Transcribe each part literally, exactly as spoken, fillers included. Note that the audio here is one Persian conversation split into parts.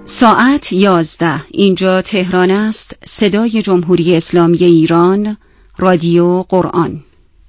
ساعت یازده. اینجا تهران است. صدای جمهوری اسلامی ایران، رادیو قرآن.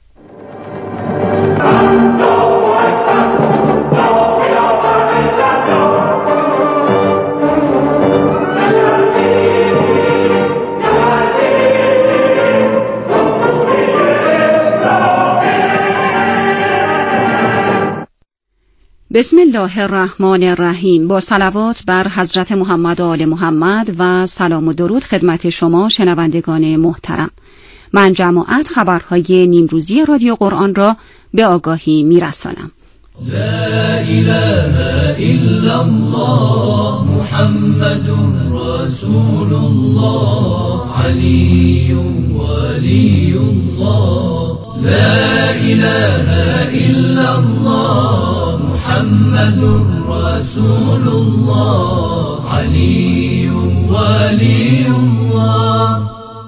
بسم الله الرحمن الرحیم. با صلوات بر حضرت محمد و آل محمد و سلام و درود خدمت شما شنوندگان محترم. من جماعت خبرهای نیمروزی رادیو قرآن را به آگاهی میرسانم. لا اله الا الله محمد رسول الله علی ولی الله. لا اله الا الله محمد رسول الله علی ولی الله.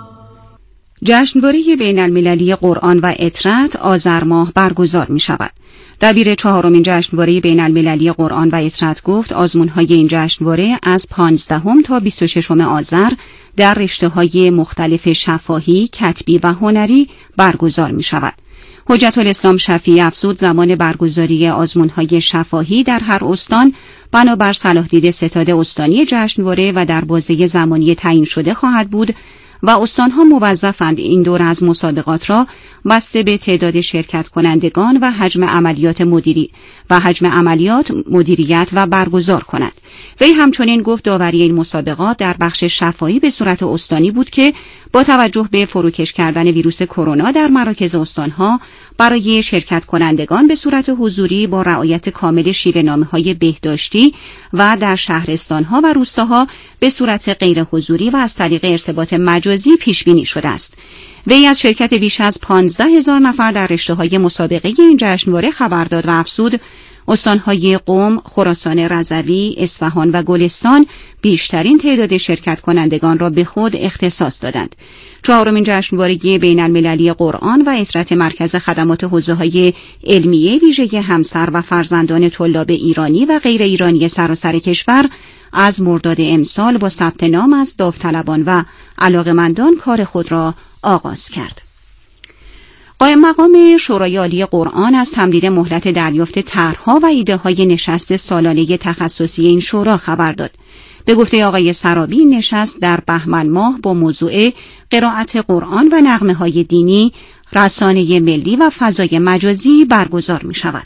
جشنواره بین المللی قرآن و اطرت آذر ماه برگزار می شود. دبیر چهارمین جشنواره بین المللی قرآن و اطرت گفت آزمون‌های این جشنواره از پانزدهم تا بیست و ششم آذر در رشته‌های مختلف شفاهی، کتبی و هنری برگزار می شود. حجت الاسلام شفیعی افزود زمان برگزاری آزمون‌های شفاهی در هر استان بنابر صلاح دید ستاد استانی جشنواره و در بازه زمانی تعیین شده خواهد بود و استان‌ها موظفند این دور از مسابقات را بسته به تعداد شرکت کنندگان و حجم عملیات مدیری و حجم عملیات مدیریت و برگزار کنند. وی همچنین گفت داوری این مسابقات در بخش شفاهی به صورت استانی بود که با توجه به فروکش کردن ویروس کرونا در مراکز استان‌ها برای شرکت کنندگان به صورت حضوری با رعایت کامل شیوه‌نامه‌های بهداشتی و در شهرستان‌ها و روستاها به صورت غیر حضوری و از طریق ارتباط مجازی پیش بینی شده است. وی از شرکت بیش از پانزده هزار نفر در رشته‌های مسابقه این جشنواره خبر داد و افزود استان‌های قم، خراسان رضوی، اصفهان و گلستان بیشترین تعداد شرکت کنندگان را به خود اختصاص دادند. چهارمین جشنواره بین المللی قرآن و اطرت مرکز خدمات حوزه‌های علمیه ویژه همسر و فرزندان طلاب ایرانی و غیر ایرانی سراسر کشور از مرداد امسال با ثبت نام از داوطلبان و علاقه‌مندان کار خود را آغاز کرد. قائم مقام شورای عالی قرآن از تمدید مهلت دریافت طرح‌ها و ایده‌های نشست سالانه تخصصی این شورا خبر داد. به گفته آقای سرابی این نشست در بهمن ماه با موضوع قرائت قرآن و نغمه‌های دینی، رسانه ملی و فضای مجازی برگزار می‌شود.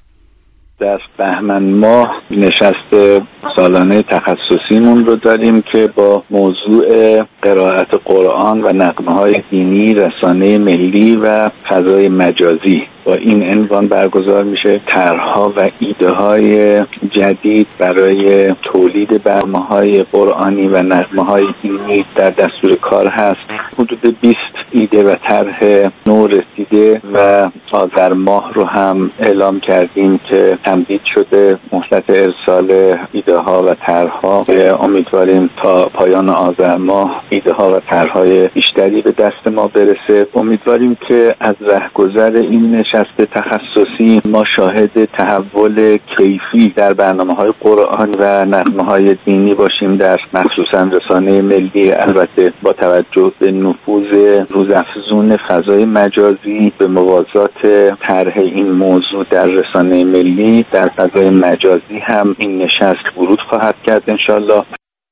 در بهمن ماه نشست سالانه تخصصیمون رو داریم که با موضوع قرائت قرآن و نغمه‌های دینی، رسانه ملی و فضای مجازی با این عنوان برگزار میشه. طرح‌ها و ایده‌های جدید برای تولید برنامه‌های قرآنی و نغمه‌های دینی در دستور کار هست. حدود بیست ایده و طرح نو رسیده و آذر ماه رو هم اعلام کردیم که تمدید شده مهلت ارسال ایده‌ها و طرح‌ها. امیدواریم تا پایان آذر ماه ایده‌ها و طرح‌های بیشتری به دست ما برسه. امیدواریم که از رهگذر این نشست تخصصی ما شاهد تحول کیفی در برنامه‌های قرآن و نغمه‌های دینی باشیم، در مخصوصاً رسانه ملی. البته با توجه به نفوذ روزافزون فضای مجازی به موازات طرح این موضوع در رسانه ملی، در فضای مجازی هم این نشست ورود خواهد کرد انشالله.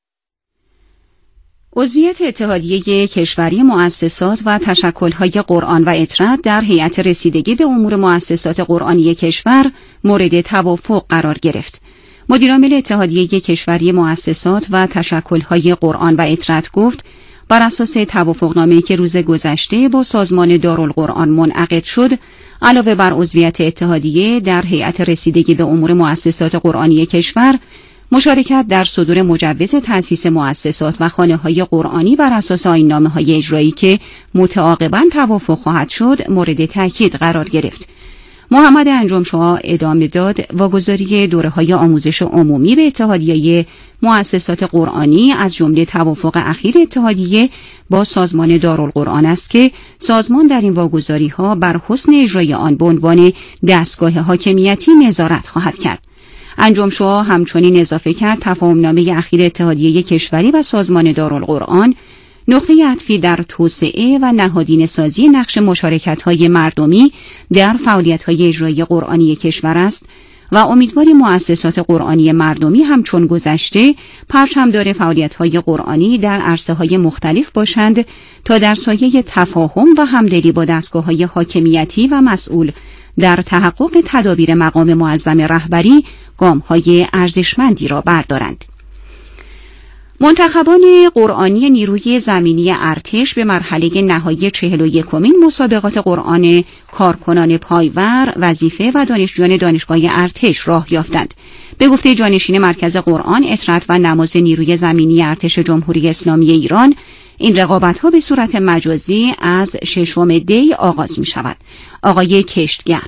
عضویت اتحادیه کشوری مؤسسات و تشکل‌های قرآن و اطرت در هیئت رسیدگی به امور مؤسسات قرآنی کشور مورد توافق قرار گرفت. مدیرعامل اتحادیه کشوری مؤسسات و تشکل‌های قرآن و اطرت گفت بر اساس توافقنامه‌ای که روز گذشته با سازمان دارالقرآن منعقد شد، علاوه بر عضویت اتحادیه در هیئت رسیدگی به امور مؤسسات قرآنی کشور، مشارکت در صدور مجوز تأسیس مؤسسات و خانه‌های قرآنی بر اساس آیین‌نامه‌های اجرایی که متعاقباً توافق خواهد شد مورد تأکید قرار گرفت. محمد انجم‌شعاع ادامه داد واگذاری دوره‌های آموزش عمومی به اتحادیه مؤسسات قرآنی از جمله توافق اخیر اتحادیه با سازمان دارالقرآن است که سازمان در این واگذاری‌ها بر حسن اجرای آن به عنوان دستگاه حاکمیتی نظارت خواهد کرد. انجم شورا همچنین اضافه کرد تفاهمنامه اخیر اتحادیه کشوری و سازمان دارالقرآن نقطه عطفی در توسعه و نهادینه سازی نقش مشارکت‌های مردمی در فعالیت‌های اجرایی قرآنی کشور است و امیدواری مؤسسات قرآنی مردمی همچون گذشته پرچمدار فعالیت‌های قرآنی در عرصه‌های مختلف باشند تا در سایه تفاهم و همدلی با دستگاه‌های حاکمیتی و مسئول در تحقق تدابیر مقام معظم رهبری گام‌های ارزشمندی را بردارند. منتخبان قرآنی نیروی زمینی ارتش به مرحله نهایی چهل و یکمین مسابقات قرآن کارکنان پایور، وظیفه و دانشجویان دانشگاه ارتش راه یافتند. به گفته جانشین مرکز قرآن، اطرت و نماز نیروی زمینی ارتش جمهوری اسلامی ایران، این رقابت‌ها به صورت مجازی از ششم دی آغاز می‌شود. آقای کشتگر: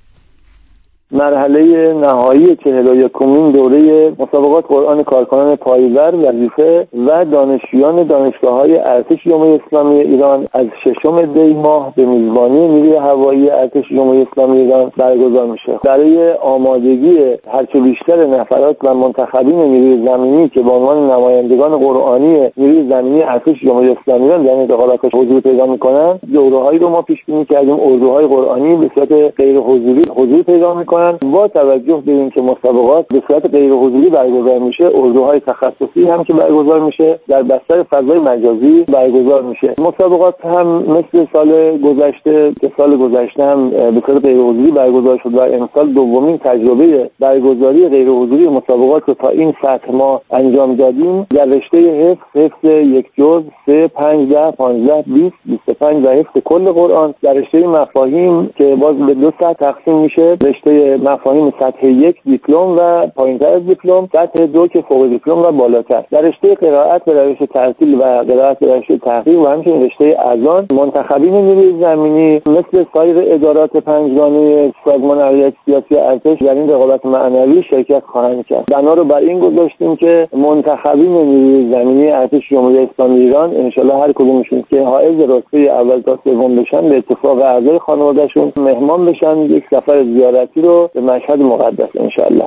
مرحله نهایی چهل و یکمین دوره مسابقات قرآن کارکنان پایور، وظیفه و دانشجویان دانشگاه‌های ارتش جمهوری اسلامی ایران از ششم دی ماه به میزبانی نیروی هوایی ارتش جمهوری اسلامی ایران برگزار میشه. برای آمادگی هرچه بیشتر نفرات و منتخبین نیروی زمینی که به عنوان نمایندگان قرآنی نیروی زمینی ارتش جمهوری اسلامی ایران در این رقابت‌ها حضور پیدا می‌کنند، دوره‌هایی رو ما پیش بینی کردیم. اردوهای قرآنی به صورت غیر حضوری حضور پیدا می‌کنند. با توجه به اینکه مسابقات به صورت غیر حضوری برگزار میشه، اردوهای تخصصی هم که برگزار میشه در بستر فضای مجازی برگزار میشه. مسابقات هم مثل سال گذشته که سال گذشته هم به صورت غیر حضوری برگزار شد و امسال دومین تجربه برگزاری غیر حضوری مسابقات رو تا این سطح ما انجام دادیم. در رشته حفظ، حفظ یک جزء، سه، پنج، ده، پانزده، بیست، بیست و پنج و حفظ کل قرآن. در رشته مفاهیم که باز به دو سطح تقسیم میشه، رشته مفاهیم سطح یک دیپلم و پایینتر از دیپلم، سطح دو که فوق دیپلم و بالاتر. در رشته قرائت به روش ترتیل و قرائت به روش تحقیق و همچنین رشته اذان، منتخبین نیروی زمینی مثل سایر ادارات پنجگانه سازمان امنیت سیاسی ارتش در این رقابت معنوی شرکت خواهند کرد. بنا رو بر این گذاشتیم که منتخبین نیروی زمینی ارتش جمهوری اسلامی ایران انشالله هر کدومشون که حائز رتبه اول تا سوم بشن به اتفاق اعضای خانواده‌شون مهمان بشن، یک سفر زیارتی رو به مشهد مقدس انشالله.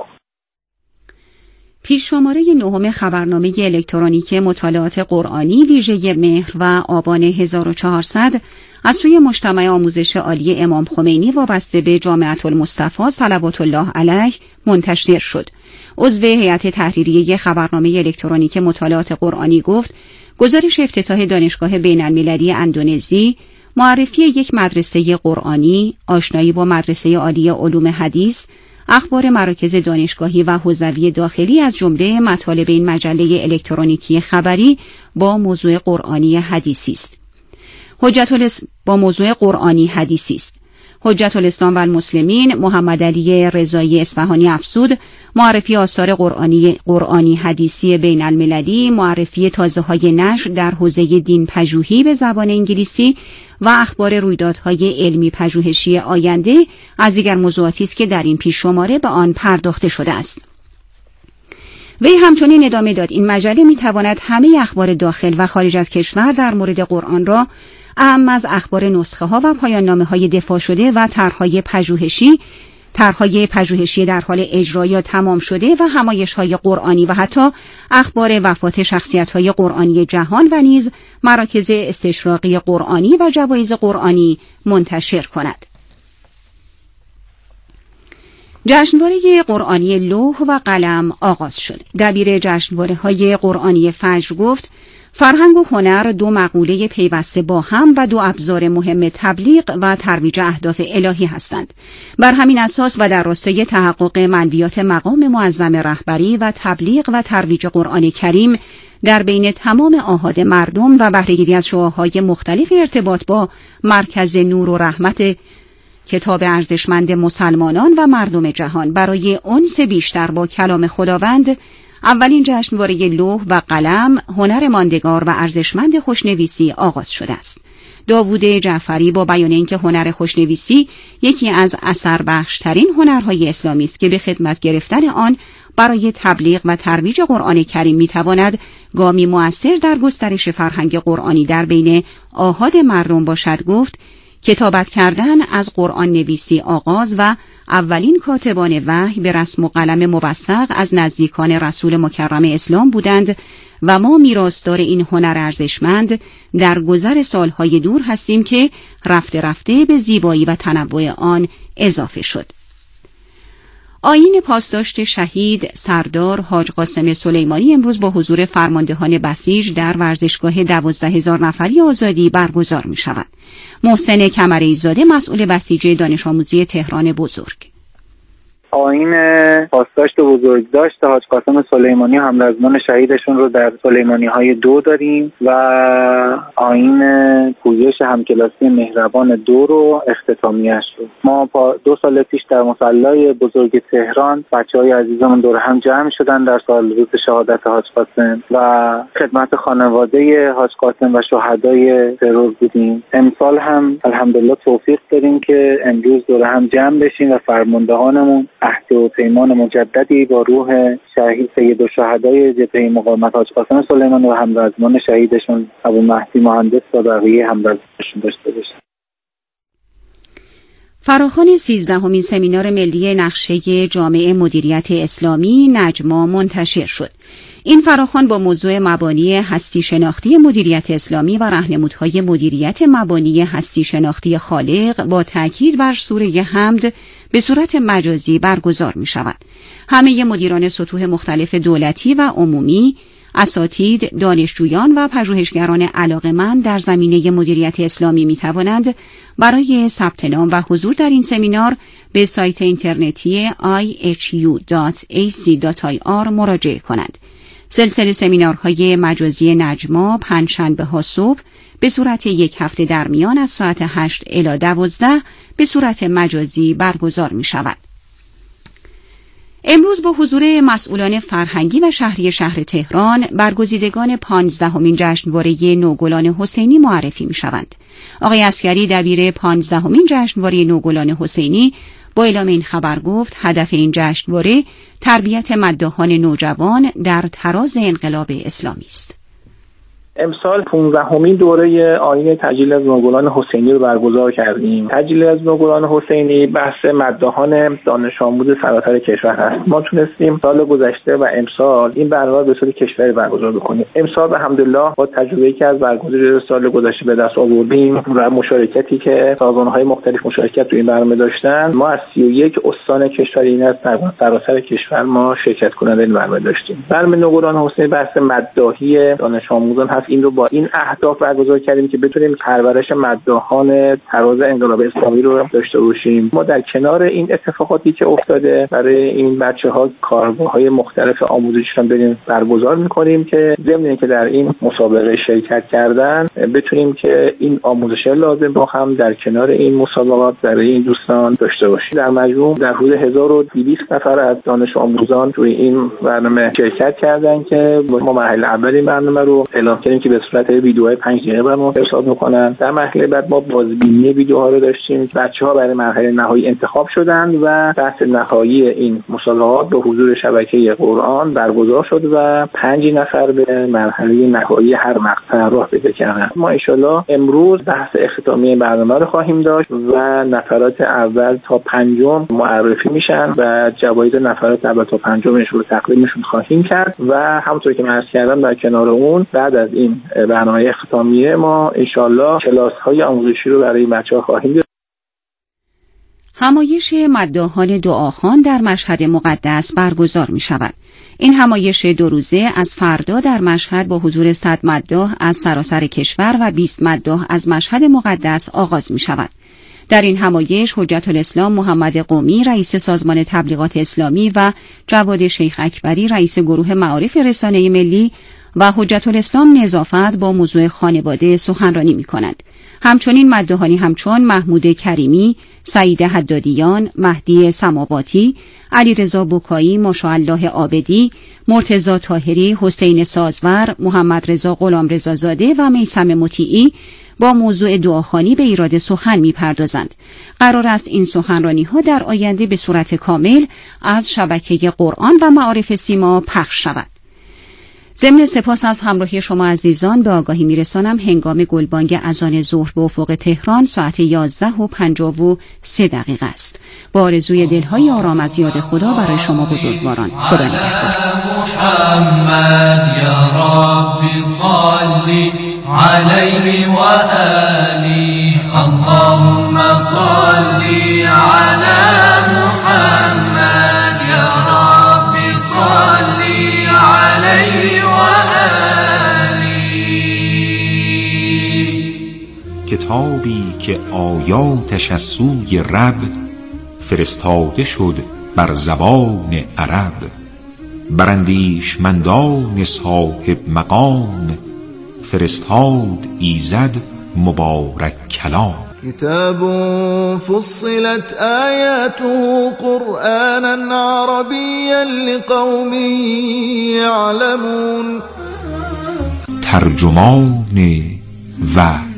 پیش شماره نهم خبرنامه الکترونیک مطالعات قرآنی ویژه مهر و آبان هزار و چهارصد از سوی مجتمع آموزش عالی امام خمینی وابسته به جامعة المصطفی صلوات الله علیه منتشر شد. عضو هیئت تحریریه خبرنامه الکترونیک مطالعات قرآنی گفت گزارش افتتاح دانشگاه بین المللی اندونزی، معرفی یک مدرسه قرآنی، آشنایی با مدرسه عالی علوم حدیث، اخبار مراکز دانشگاهی و حوزوی داخلی از جمله مطالب این مجله الکترونیکی خبری با موضوع قرآنی حدیثی است. حجت الاسلام با موضوع قرآنی حدیثی است. حجت الاسلام و المسلمین محمد علی رضایی اصفهانی افزود معرفی آثار قرآنی قرآنی حدیثی بین المللی، معرفی تازه‌های نشر در حوزه دین پژوهی به زبان انگلیسی و اخبار رویدادهای علمی پژوهشی آینده از دیگر موضوعاتی است که در این پیش شماره به آن پرداخته شده است. وی همچنین ادامه داد این مجله می‌تواند همه اخبار داخل و خارج از کشور در مورد قرآن را اهم از اخبار نسخه ها و پایان نامه های دفاع شده و طرح‌های پژوهشی، طرح‌های پژوهشی در حال اجرا یا تمام شده و همایش‌های قرآنی و حتی اخبار وفات شخصیت‌های قرآنی جهان و نیز مراکز استشراقی قرآنی و جوایز قرآنی منتشر کند. جشنواره قرآنی لوح و قلم آغاز شد. دبیر جشنواره‌های قرآنی فجر گفت فرهنگ و هنر دو مقوله پیوسته با هم و دو ابزار مهم تبلیغ و ترویج اهداف الهی هستند. بر همین اساس و در راستای تحقق منویات مقام معظم رهبری و تبلیغ و ترویج قرآن کریم در بین تمام آحاد مردم و بهره‌گیری از شعاع‌های مختلف ارتباط با مرکز نور و رحمت کتاب ارزشمند مسلمانان و مردم جهان برای انس بیشتر با کلام خداوند، اولین جشنواره لوح و قلم هنر ماندگار و ارزشمند خوشنویسی آغاز شده است. داوود جعفری با بیان اینکه هنر خوشنویسی یکی از اثر بخشترین هنرهای اسلامی است که به خدمت گرفتن آن برای تبلیغ و ترویج قرآن کریم میتواند گامی مؤثر در گسترش فرهنگ قرآنی در بین آحاد مردم باشد، گفت کتابت کردن از قرآن نویسی آغاز و اولین کاتبان وحی به رسم و قلم موثق از نزدیکان رسول مکرم اسلام بودند و ما میراثدار این هنر ارزشمند در گذر سالهای دور هستیم که رفته رفته به زیبایی و تنوع آن اضافه شد. آیین پاسداشت شهید سردار حاج قاسم سلیمانی امروز با حضور فرماندهان بسیج در ورزشگاه دوازده هزار نفری آزادی برگزار می شود. محسن کمرئی‌زاده مسئول بسیج دانش آموزی تهران بزرگ: آیین پاسداشت بزرگداشت حاج قاسم سلیمانی همرزمان شهیدشون رو در سلیمانی های دو داریم و آیین پویش همکلاسی مهربان دو رو اختتامیه‌اش رو. ما دو سال پیش در مصلی بزرگ تهران بچه‌های عزیزمون دور هم جمع شدن در سال روز شهادت حاج قاسم و خدمت خانواده حاج قاسم و شهدای ترور بودیم. امسال هم الحمدلله توفیق داریم که امروز دور هم جمع بشیم و فرماندهانمون عهد و پیمان مجددی با روح شهید سید الشهدای جبهه مقاومت حاج قاسم سلیمانی و همرزمان شهیدشون ابو مهدی مهندس و بقیه همرزمانشون داشته باشن. فراخوان سیزدهمین سمینار ملی نقشه جامع مدیریت اسلامی نجما منتشر شد. این فراخوان با موضوع مبانی هستی شناختی مدیریت اسلامی و راهنمودهای مدیریت مبانی هستی شناختی خالق با تاکید بر سوره حمد به صورت مجازی برگزار می شود. همه مدیران سطوح مختلف دولتی و عمومی، اساتید، دانشجویان و پژوهشگران علاقه‌مند در زمینه مدیریت اسلامی می توانند برای ثبت نام و حضور در این سمینار به سایت اینترنتی آی اچ یو دات ای سی دات آی آر مراجعه کنند. سلسله سمینارهای مجازی نجما پنجشنبه ها صبح به صورت یک هفته در میان از ساعت هشت الی دوازده به صورت مجازی برگزار می شود. امروز با حضور مسئولان فرهنگی و شهری شهر تهران برگزیدگان پانزدهمین جشنواره نوگلان حسینی معرفی می شوند. آقای عسکری دبیر پانزدهمین جشنواره نوگلان حسینی با اعلام این خبر گفت هدف این جشنواره تربیت مداحان نوجوان در تراز انقلاب اسلامی است. امسال پانزدهمین دوره آیین تجلیل از نوگلان حسینی رو برگزار کردیم. تجلیل از نوگلان حسینی بحث مداحان دانش آموز سراسر کشور هست. ما تونستیم سال گذشته و امسال این برنامه به صورت کشوری برگزار بکنیم. امسال الحمدلله با تجربه‌ای که از برگزاری سال گذشته به دست آوردیم و مشارکتی که سازمان‌های مختلف مشارکت تو این برنامه داشتن، ما از سی و یک استان کشور این از سراسر کشور ما شرکت کننده این برنامه داشتیم. برنامه نوگلان حسینی بحث مداحی دانش آموزان هست. این رو با این اهداف برگزار کردیم که بتونیم پرورش مداحان تراز انقلاب اسلامی رو داشته باشیم. ما در کنار این اتفاقاتی که افتاده برای این بچه‌ها کارگاه‌های مختلف آموزشی هم داریم برگزار می‌کنیم که ضمن اینکه در این مسابقه شرکت کردن بتونیم که این آموزش لازم رو هم در کنار این مسابقات برای این دوستان داشته باشیم. در مجموع در حدود هزار و دویست نفر از دانش آموزان توی این برنامه شرکت کردن که ما مرحله اول این برنامه رو اعلام کردیم که به صورت ویدیوهای پنج دقیقه برام ارسال میکنن. در مرحله بعد ما بازبینی ویدیوها رو داشتیم. بچه‌ها برای مرحله نهایی انتخاب شدند و بحث نهایی این مسابقات با حضور شبکه قرآن برگزار شد و پنج نفر به مرحله نهایی هر مقطع راه پیدا کردند. ما ان شاءالله امروز بحث اختتامیه برنامه رو خواهیم داشت و نفرات اول تا پنجم معرفی میشن و جوایز نفرات اول تا پنجمش رو تقدیمشون خواهیم کرد و همونطور که عرض کردم در کنار اون بعد از این برنامه اختتامیه ما انشالله کلاس‌های آموزشی رو برای بچه‌ها خواهیم داشت. همایش مداحان دعاخوان در مشهد مقدس برگزار می شود. این همایش دو روزه از فردا در مشهد با حضور صد مداح از سراسر کشور و بیست مداح از مشهد مقدس آغاز می شود. در این همایش حجت الاسلام محمد قومی رئیس سازمان تبلیغات اسلامی و جواد شیخ اکبری رئیس گروه معارف رسانه ملی و حجت الاسلام نظافت با موضوع خانواده سخنرانی می کنند. همچنین مداحانی همچون محمود کریمی، سعید حدادیان، مهدی سماواتی، علیرضا بوکایی، ماشاءالله عابدی، مرتضی طاهری، حسین سازور، محمد رضا غلامرضا زاده و میثم مطیعی با موضوع دعاخوانی به ایراد سخن می‌پردازند. قرار است این سخنرانی‌ها در آینده به صورت کامل از شبکه قرآن و معارف سیما پخش شود. ضمن سپاس از همراهی شما عزیزان به آگاهی میرسانم هنگام گلبانگ اذان ظهر به افق تهران ساعت یازده و پنجاه و سه دقیقه است. با آرزوی دلهای آرام از یاد خدا برای شما بزرگواران. خدا نگهدار. محمد یا رب صلی علیه و آله اللهم صلی علی محمد یا رب صلی علیه و آله. کتابی که آیاتش از سوی رب فرستاده شد بر زبان عرب، براندیشمندان صاحب مقام فرستاد ایزد مبارک کلام. کتاب فصلت آیاته قرآنا عربیا لقوم یعلمون. ترجمان وحی.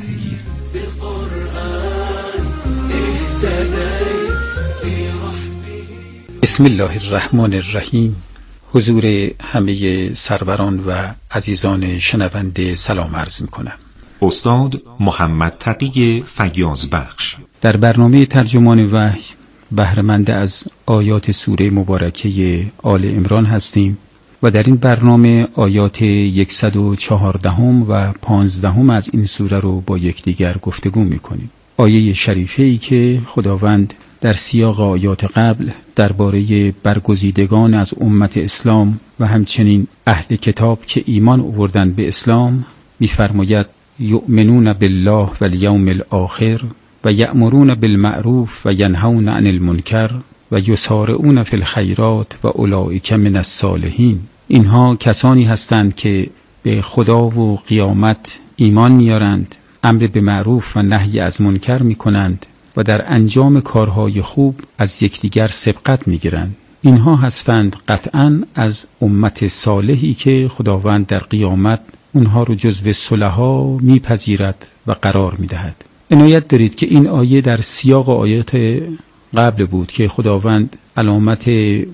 بسم الله الرحمن الرحیم. حضور همه سروران و عزیزان شنونده سلام عرض می‌کنم. استاد محمد تقی فیاض بخش در برنامه ترجمان وحی بهره‌مند از آیات سوره مبارکه آل عمران هستیم و در این برنامه آیات صد و چهارده و پانزده از این سوره رو با یکدیگر گفتگو می‌کنیم. آیه شریفه‌ای که خداوند در سیاق آیات قبل درباره برگزیدگان از امت اسلام و همچنین اهل کتاب که ایمان آوردند به اسلام می‌فرماید یؤمنون بالله و الیوم الاخر و یأمرون بالمعروف و ینهون عن المنکر و یسارعون فی الخیرات و اولئک من الصالحین. اینها کسانی هستند که به خدا و قیامت ایمان میارند، امر به معروف و نهی از منکر میکنند و در انجام کارهای خوب از یکدیگر سبقت میگیرند. اینها هستند قطعاً از امت صالحی که خداوند در قیامت اونها رو جزو صلحا میپذیرد و قرار میدهد. عنایت دارید که این آیه در سیاق آیات قبل بود که خداوند علامت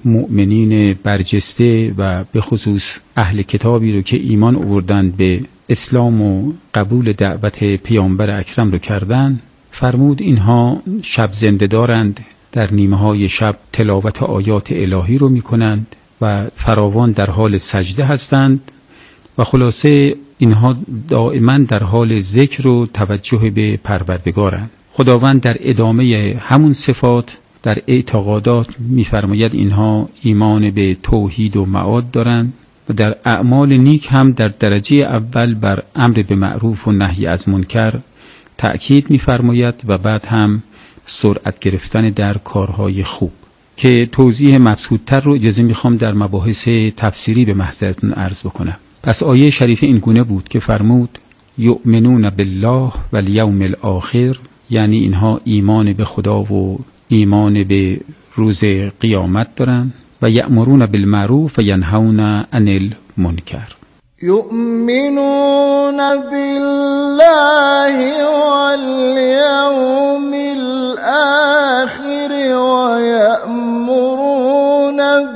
مؤمنین برجسته و به خصوص اهل کتابی رو که ایمان آوردند به اسلام و قبول دعوت پیامبر اکرم رو کردن فرمود اینها شب زنده دارند، در نیمه های شب تلاوت آیات الهی رو می کنند و فراوان در حال سجده هستند و خلاصه اینها دائما در حال ذکر و توجه به پروردگارند. خداوند در ادامه همون صفات در اعتقادات می‌فرماید اینها ایمان به توحید و معاد دارند و در اعمال نیک هم در درجه اول بر امر به معروف و نهی از منکر تأکید می‌فرماید و بعد هم سرعت گرفتن در کارهای خوب که توضیح مبسوط‌تر رو اجازه می‌خوام در مباحث تفسیری به محضرتون عرض بکنم. پس آیه شریفه این گونه بود که فرمود یؤمنون بالله و الیوم الاخر، یعنی اینها ایمان به خدا و ایمان به روز قیامت دارن و یأمرون بالمعروف و ینهون عن المنکر. یؤمنون بالله والیوم الاخر و یأمرون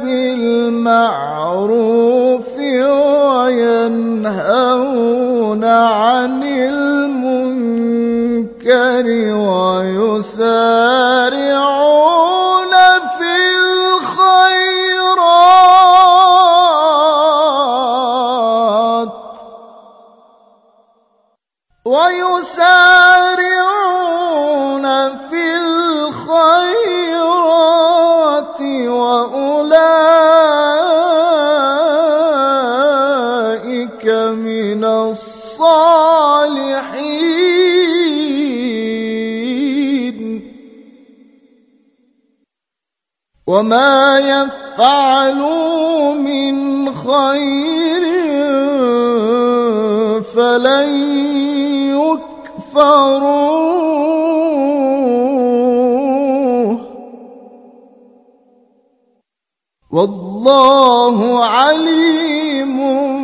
بالمعروف و ینهون عن المنکر و یسارعون فی الخیرات و یسارعون فی الخیرات و اولئک من الصالحین. وما يفعلوا من خير فلن يكفروه والله عليم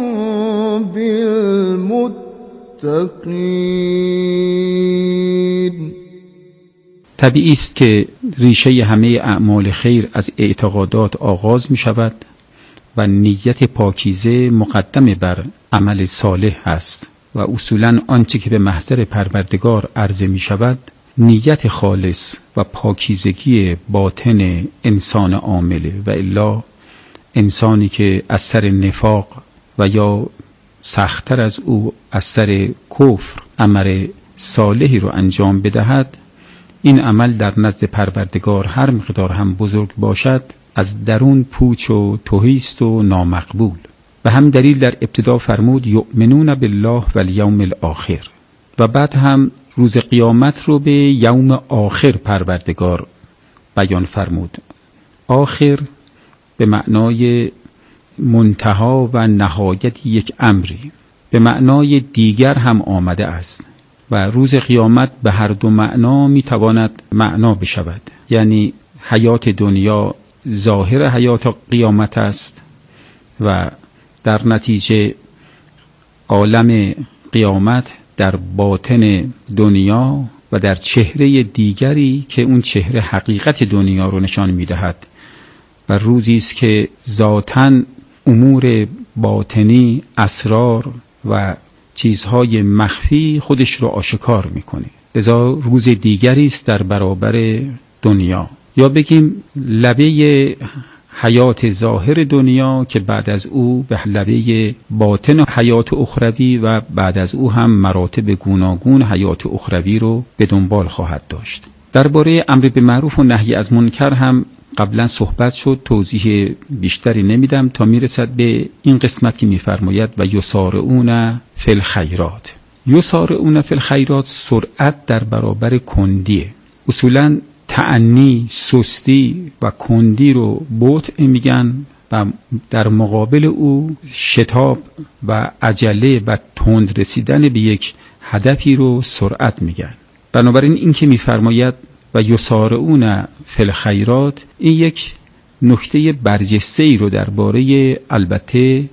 بالمتقين. طبیعی است که ریشه همه اعمال خیر از اعتقادات آغاز می شود و نیت پاکیزه مقدم بر عمل صالح است و اصولاً آنچه که به محضر پروردگار عرضه می شود نیت خالص و پاکیزگی باطن انسان عامله، و الا انسانی که از سر نفاق و یا سخت‌تر از او از سر کفر عمل صالحی رو انجام بدهد، این عمل در نزد پروردگار هر مقدار هم بزرگ باشد از درون پوچ و تهی است و نامقبول. و هم دلیل در ابتدا فرمود یؤمنون بالله و الیوم الاخر، و بعد هم روز قیامت رو به یوم آخر پروردگار بیان فرمود. آخر به معنای منتها و نهایت یک امری، به معنای دیگر هم آمده است و روز قیامت به هر دو معنا میتواند معنا بشود. یعنی حیات دنیا ظاهر حیات قیامت است و در نتیجه عالم قیامت در باطن دنیا و در چهره دیگری که اون چهره حقیقت دنیا رو نشان میدهد و روزی است که ذاتاً امور باطنی، اسرار و چیزهای مخفی خودش رو آشکار میکنه. لذا روز دیگری است در برابر دنیا، یا بگیم لبه حیات ظاهر دنیا که بعد از او به لبه باطن حیات اخروی و بعد از او هم مراتب گوناگون حیات اخروی رو به دنبال خواهد داشت. درباره امر به معروف و نهی از منکر هم قبلا صحبت شد، توضیح بیشتری نمیدم تا میرسد به این قسمت که میفرماید و یسارعون فی الخیرات. یسارعون فی الخیرات سرعت در برابر کندیه. اصولاً تعنی، سستی و کندی رو بطء میگن و در مقابل او شتاب و عجله و تند رسیدن به یک هدفی رو سرعت میگن. بنابراین این که میفرماید و یسارعون فی الخیرات، این یک نکته برجسته ای رو درباره البته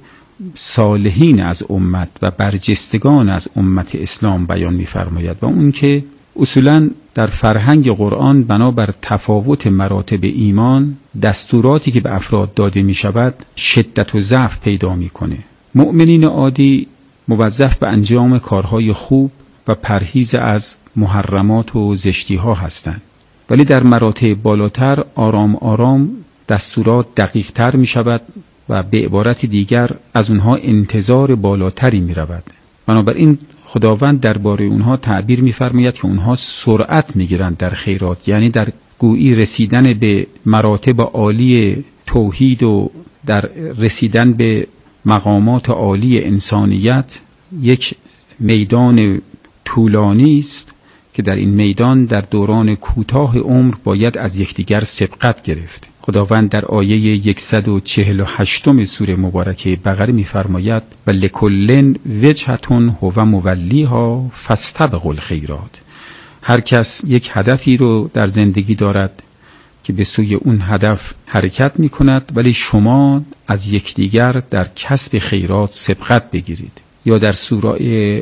صالحین از امت و برجستگان از امت اسلام بیان میفرماید، و اون که اصولاً در فرهنگ قرآن بنابر تفاوت مراتب ایمان دستوراتی که به افراد داده می شود شدت و ضعف پیدا می کنه. مؤمنین عادی موظف به انجام کارهای خوب و پرهیز از محرمات و زشتی ها هستند، ولی در مراتب بالاتر آرام آرام دستورات دقیق تر می شود و به عبارت دیگر از اونها انتظار بالاتری می رود. بنابراین خداوند درباره اونها تعبیر می‌فرماید که اونها سرعت می‌گیرند در خیرات، یعنی در گویی رسیدن به مراتب عالی توحید و در رسیدن به مقامات عالی انسانیت یک میدان طولانی است که در این میدان در دوران کوتاه عمر باید از یکدیگر سبقت گرفت. خداوند در آیه صد و چهل و هشت سوره مبارکه بقره می‌فرماید و لکل وجهتون هو مولیها فاستبقوا الخیرات. هر کس یک هدفی رو در زندگی دارد که به سوی اون هدف حرکت می‌کند، ولی شما از یکدیگر در کسب خیرات سبقت بگیرید. یا در سوره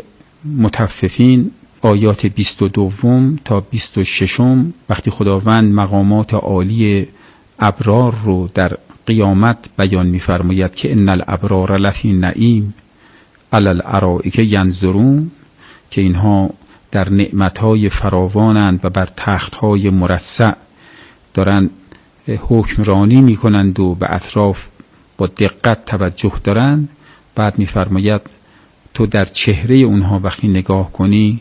مطففین آیات بیست و دو تا بیست و شش وقتی خداوند مقامات عالی ابرار رو در قیامت بیان می‌فرماید که ان الابرار لفی نعیم علی الارائک ینظرون، که اینها در نعمت‌های فراوانند و بر تخت‌های مرصع دارن حکمرانی می‌کنند و به اطراف با دقت توجه دارند. بعد می‌فرماید تو در چهره اونها وقتی نگاه کنی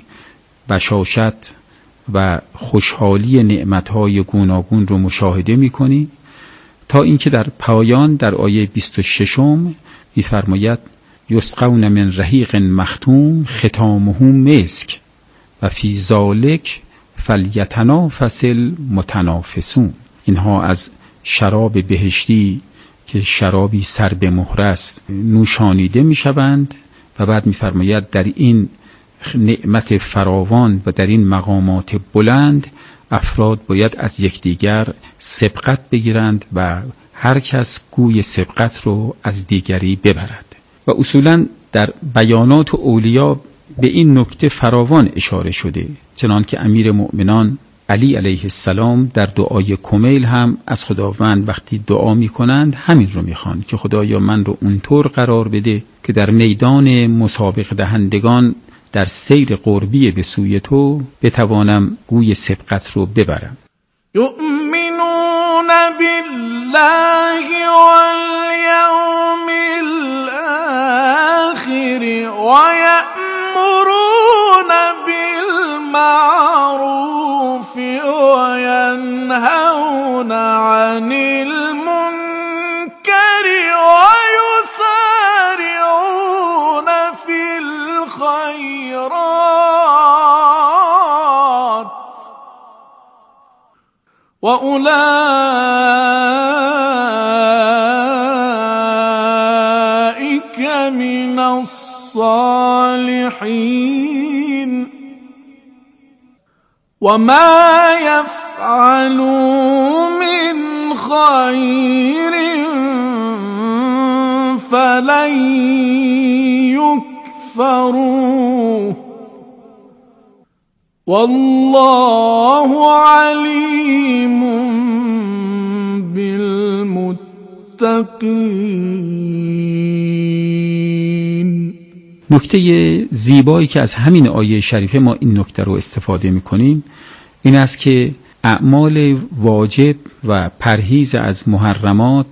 بشاشت و خوشحالی نعمت‌های گوناگون رو مشاهده می‌کنی، تا اینکه در پایان در آیه بیست و شش می‌فرماید یسقون من رحیق مختوم ختامه مسک و فی ذلک فلیتنافس المتنافسون. اینها از شراب بهشتی که شرابی سر به مهر است نوشانیده می‌شوند و بعد می‌فرماید در این نعمت فراوان و در این مقامات بلند افراد باید از یکدیگر سبقت بگیرند و هر کس گوی سبقت رو از دیگری ببرد. و اصولاً در بیانات اولیا به این نکته فراوان اشاره شده، چنان که امیر مؤمنان علی علیه السلام در دعای کمیل هم از خداوند وقتی دعا می کنند همین رو می خوان که خدایا من رو اونطور قرار بده که در میدان مسابق دهندگان در سیر قربی به سوی تو بتوانم گوی سبقت رو ببرم. یؤمنون بالله والیوم الاخر و یأمرون بالمعروف و ینهون عن المنکر و یسارعون فی الخیرات و اولئک من الصالحین و ما یفعلوا من خیر فلن یکفروه والله علیم بالمتقین. نکته زیبایی که از همین آیه شریفه ما این نکته رو استفاده می‌کنیم این است که اعمال واجب و پرهیز از محرمات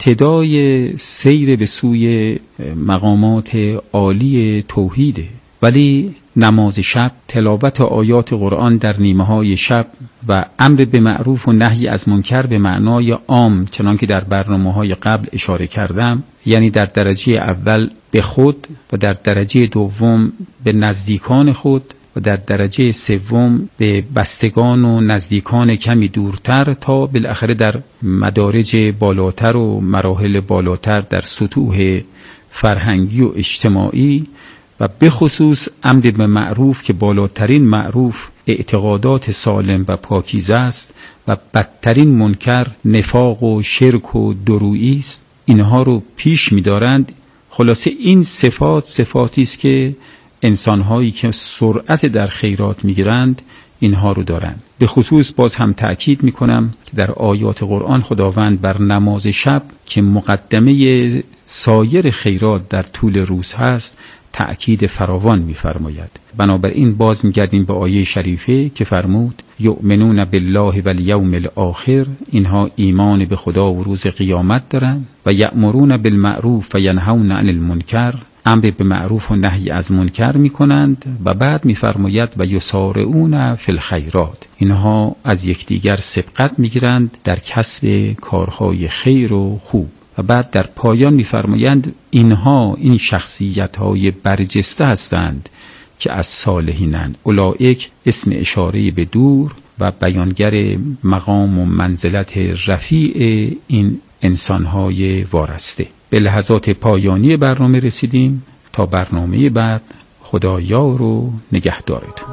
ابتدای سیر به سوی مقامات عالی توحیده، ولی نماز شب، تلاوت آیات قرآن در نیمه های شب و امر به معروف و نهی از منکر به معنای عام، چنانکه در برنامه های قبل اشاره کردم، یعنی در درجه اول به خود و در درجه دوم به نزدیکان خود و در درجه سوم به بستگان و نزدیکان کمی دورتر تا بالاخره در مدارج بالاتر و مراحل بالاتر در سطوح فرهنگی و اجتماعی و به خصوص امر به معروف که بالاترین معروف اعتقادات سالم و پاکیزه است و بدترین منکر نفاق و شرک و درویی است، اینها رو پیش می‌دارند. خلاصه این صفات صفاتی است که انسان‌هایی که سرعت در خیرات می‌گیرند اینها رو دارند. به خصوص باز هم تأکید می‌کنم که در آیات قرآن خداوند بر نماز شب که مقدمه سایر خیرات در طول روز هست تأکید فراوان می‌فرماید. بنابراین باز می‌گردیم به آیه شریفه که فرمود یؤمنون بالله والیوم الاخر، اینها ایمان به خدا و روز قیامت دارند، و یأمرون بالمعروف و ینهون عن المنکر، امر به معروف و نهی از منکر می‌کنند، و بعد می‌فرماید و یسارعون فی الخیرات، اینها از یکدیگر سبقت می‌گیرند در کسب کارهای خیر و خوب. و بعد در پایان می‌فرمایند اینها این شخصیت‌های برجسته هستند که از صالحینند. اولئک اسم اشاره به دور و بیانگر مقام و منزلت رفیع این انسان‌های وارسته. به لحظات پایانی برنامه رسیدیم. تا برنامه بعد، خدایار و نگهدارتون.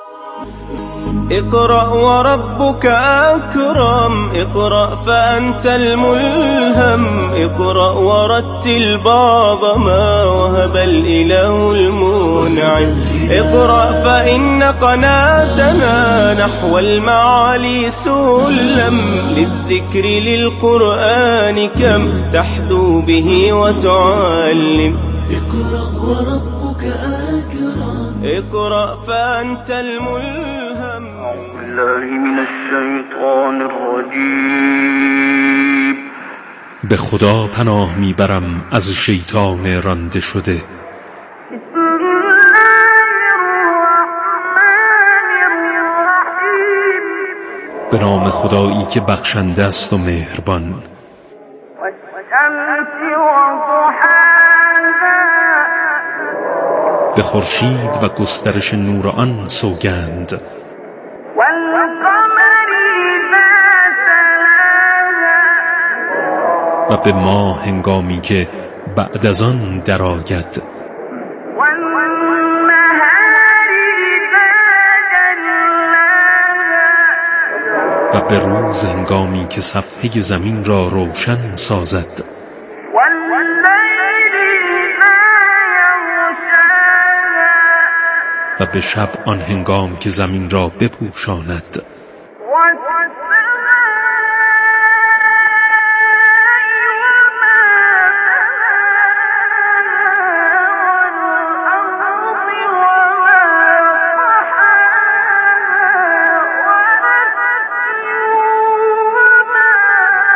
اقرأ وربك أكرم، اقرأ فأنت الملهم، اقرأ ورتل بعض ما وهب الإله المنعم، اقرأ فإن قناتنا نحو المعالي سلم، للذكر للقرآن كم تحدو به وتعلم، اقرأ وربك أكرم، اقرأ فأنت الملهم. أعوذ بالله من الشيطان الرجيم. به خدا پناه میبرم از شیطان رانده شده. به نام خدایی که بخشنده است و مهربان. به خورشید و گسترش نور آن سوگند. و به ماه هنگامی که بعد از آن درآید. و به روز هنگامی که صفحه زمین را روشن سازد. و به شب آن هنگام که زمین را بپوشاند.